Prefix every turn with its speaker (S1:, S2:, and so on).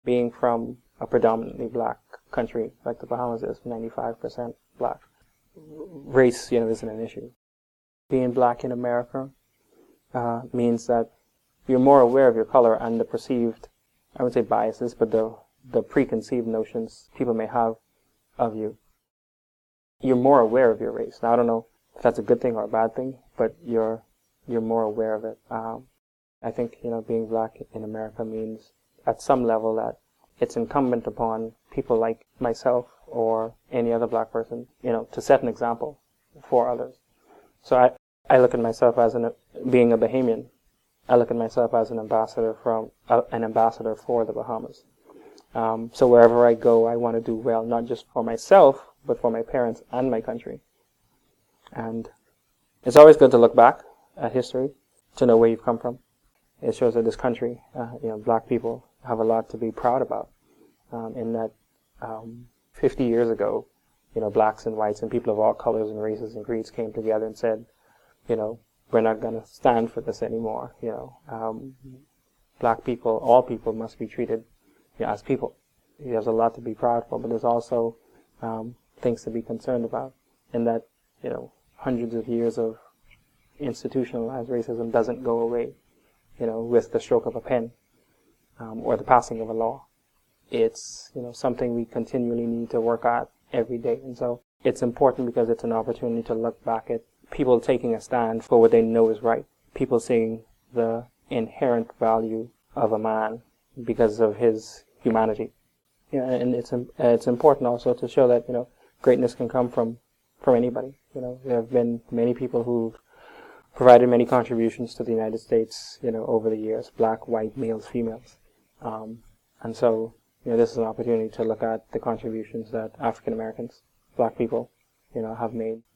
S1: Being from a predominantly black country like the Bahamas is, 95% black, race, isn't an issue. Being black in America means that you're more aware of your color and the perceived, I would say biases, but the preconceived notions people may have of you. You're more aware of your race. Now, I don't know if that's a good thing or a bad thing, but you're more aware of it. I think, being black in America means at some level that it's incumbent upon people like myself or any other black person, to set an example for others. So I look at myself as being a Bahamian. I look at myself as an ambassador for the Bahamas. So wherever I go, I want to do well, not just for myself, but for my parents and my country. And it's always good to look back at history to know where you've come from. It shows that this country, black people have a lot to be proud about. In that 50 years ago, blacks and whites and people of all colors and races and creeds came together and said, we're not going to stand for this anymore. Black people, all people must be treated as people. There's a lot to be proud for, but there's also things to be concerned about. In that, hundreds of years of institutionalized racism doesn't go away, with the stroke of a pen or the passing of a law. It's, something we continually need to work at every day. And so it's important because it's an opportunity to look back at people taking a stand for what they know is right. People seeing the inherent value of a man because of his humanity. And it's important also to show that, greatness can come from anybody. There have been many people who've provided many contributions to the United States, over the years, black, white, males, females. And so, this is an opportunity to look at the contributions that African Americans, black people, have made.